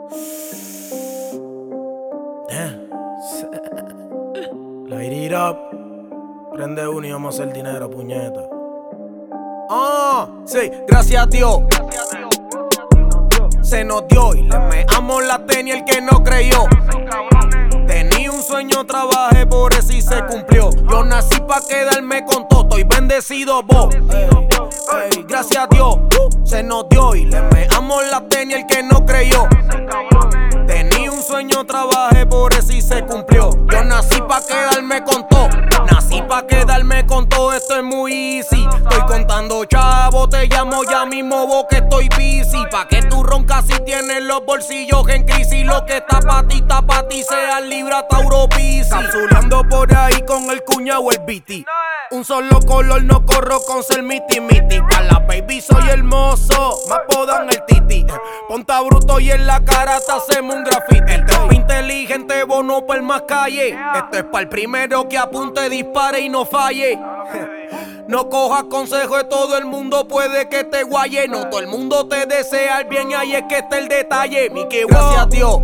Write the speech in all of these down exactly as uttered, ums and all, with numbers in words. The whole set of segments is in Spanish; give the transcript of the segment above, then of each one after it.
Damn. Light it up. Prende uno y vamos a hacer dinero, puñeta. Ah, sí, gracias a Dios. Se nos dio y le meamos la tenis el que no creyó. Tenía un sueño, trabajé por eso y se cumplió. Yo nací pa' quedarme con todo, estoy bendecido vos. Ey, ey, gracias a Dios, uh, se nos dio y le meamos la tenis el que no creyó. Tenía un sueño, trabajé por eso y se cumplió. Yo nací pa' quedarme con todo. Nací pa' quedarme con todo, esto es muy easy. Estoy contando chavo, te llamo ya mismo vos que estoy busy. Pa' que tú roncas si tienes los bolsillos en crisis. Lo que está pa' ti, está pa' ti, sea Libra, Tauro, Piscis. Capsulando por ahí con el cuñado el B T. Un solo color, no corro con ser miti miti. Pa' la baby soy hermoso, me apodan el titi. Ponta bruto y en la cara te hacemos un graffiti. El trap inteligente, bono pa' el más calle. Esto es pa' el primero que apunte, dispare y no falle. No cojas consejo de todo el mundo, puede que te guaye. No todo el mundo te desea el bien y ahí es que está el detalle. Mi que gracias a Dios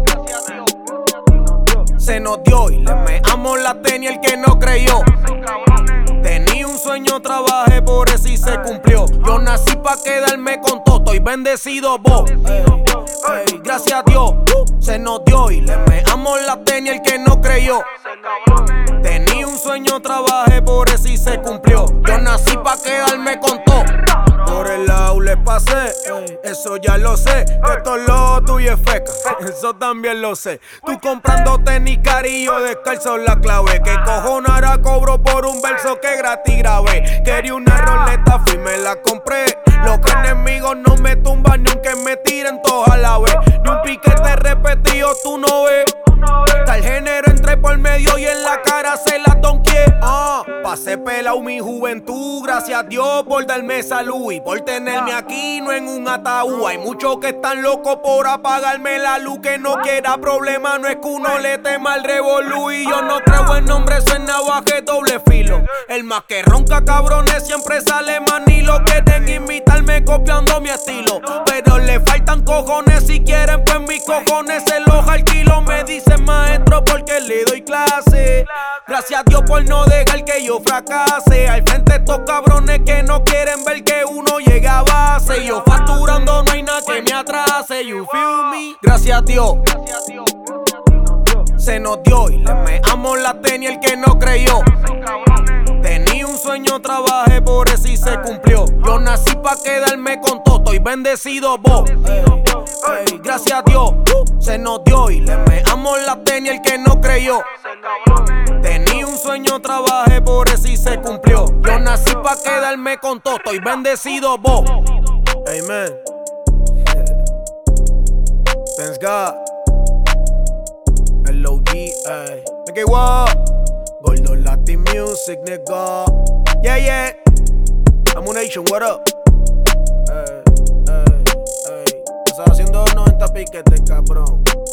se nos dio y le meamos la tenis el que no creyó. Tenía un sueño, trabajé por eso y se cumplió. Yo nací pa' quedarme con todo, estoy bendecido vos. Ey, ey, gracias a Dios, uh, se nos dio y le meamos la tenis el que no creyó. Tenía un sueño, trabajé por eso y se cumplió. Yo nací pa' quedarme con todo. Por el lado les pasé, ey, eso ya lo sé. Que todo lo tuyo es feca, eso también lo sé. Tú comprando tenis carillo, descalzo la clave. Que cojonara cobro por un verso que gratis grabé. Quería una roleta, fui me la compré. Los que enemigos no me tumban ni aunque me tiren todos a la vez. Ni un piquete repetido tú no ves. Tal género entré por medio y en la cara se la donqué. Ah, pasé pelao mi juventud, gracias a Dios por darme salud y por tenerme aquí, no en un ataúd. Hay muchos que están locos por apagarme la luz. Que no quiera problema, no es que uno le tema al revolú. Y yo no creo en nombres en navaje doble filo. El más que ronca cabrones siempre sale manilo. Quieren imitarme copiando mi estilo, pero le faltan cojones. Si quieren pues mis cojones se los alquilo. Me dicen maestro porque le doy clase. Gracias a Dios por no dejar que yo fracase. Al frente estos cabrones que no quieren ver que uno llega a base. Yo facturando no hay nada que me atrase. You feel me? Gracias a Dios se nos dio y le meamos la tenis el que no creyó. Tenía un sueño, trabajé por eso y se cumplió. Yo nací pa' quedarme con todo, estoy bendecido vos. Ey, ey, gracias a Dios, uh, se nos dio y le meamos la tenis el que no creyó. Tenía un sueño, trabajé por eso y se cumplió. Yo nací pa' quedarme con todo, estoy bendecido vos. Amen. Thanks God. L O G, ey. Nigga, what? Gordo Latin Music, nigga. Yeah, yeah. Amo Nation, what up? Ey, ey, ey. Estás haciendo noventa piquetes, cabrón.